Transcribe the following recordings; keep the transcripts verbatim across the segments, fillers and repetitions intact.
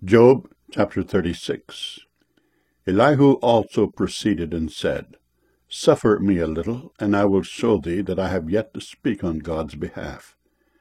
Job chapter thirty-six. Elihu also proceeded and said, Suffer me a little, and I will show thee that I have yet to speak on God's behalf.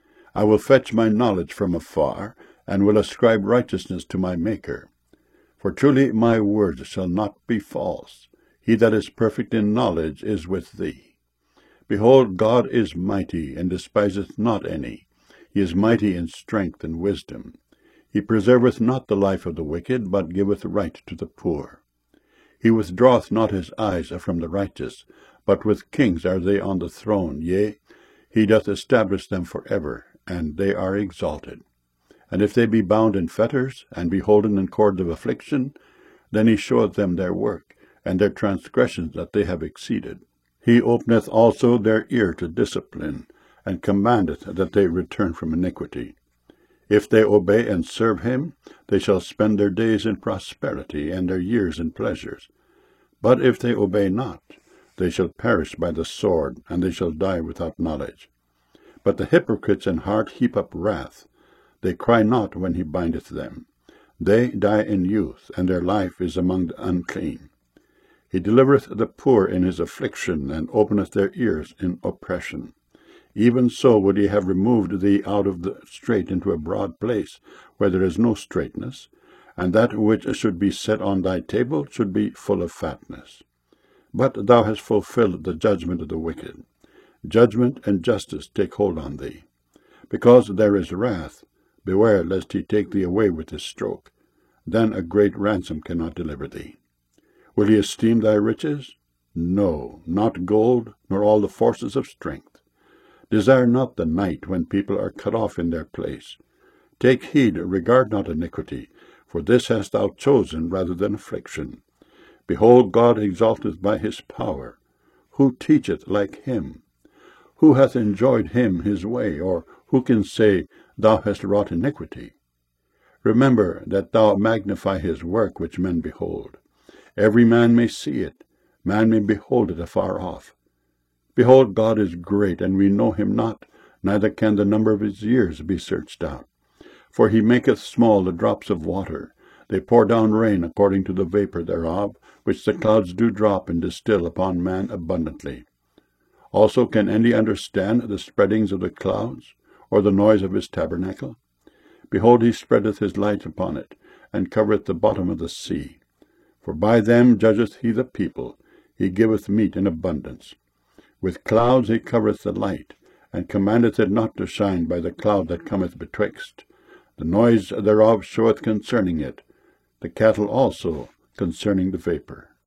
I will fetch my knowledge from afar, and will ascribe righteousness to my Maker. For truly my words shall not be false. He that is perfect in knowledge is with thee. Behold, God is mighty, and despiseth not any. He is mighty in strength and wisdom. He preserveth not the life of the wicked, but giveth right to the poor. He withdraweth not his eyes from the righteous, but with kings are they on the throne. Yea, he doth establish them for ever, and they are exalted. And if they be bound in fetters, and be holden in cords of affliction, then he showeth them their work, and their transgressions that they have exceeded. He openeth also their ear to discipline, and commandeth that they return from iniquity. If they obey and serve him, they shall spend their days in prosperity, and their years in pleasures. But if they obey not, they shall perish by the sword, and they shall die without knowledge. But the hypocrites in heart heap up wrath. They cry not when he bindeth them. They die in youth, and their life is among the unclean. He delivereth the poor in his affliction, and openeth their ears in oppression. Even so would he have removed thee out of the strait into a broad place, where there is no straightness, and that which should be set on thy table should be full of fatness. But thou hast fulfilled the judgment of the wicked. Judgment and justice take hold on thee. Because there is wrath, beware lest he take thee away with his stroke. Then a great ransom cannot deliver thee. Will he esteem thy riches? No, not gold, nor all the forces of strength. Desire not the night when people are cut off in their place. Take heed, regard not iniquity, for this hast thou chosen rather than affliction. Behold, God exalteth by his power. Who teacheth like him? Who hath enjoyed him his way, or who can say, Thou hast wrought iniquity? Remember that thou magnify his work which men behold. Every man may see it, man may behold it afar off. Behold, God is great, and we know him not, neither can the number of his years be searched out. For he maketh small the drops of water. They pour down rain according to the vapor thereof, which the clouds do drop and distill upon man abundantly. Also can any understand the spreadings of the clouds, or the noise of his tabernacle? Behold, he spreadeth his light upon it, and covereth the bottom of the sea. For by them judgeth he the people, he giveth meat in abundance. With clouds he covereth the light, and commandeth it not to shine by the cloud that cometh betwixt. The noise thereof showeth concerning it, the cattle also concerning the vapor.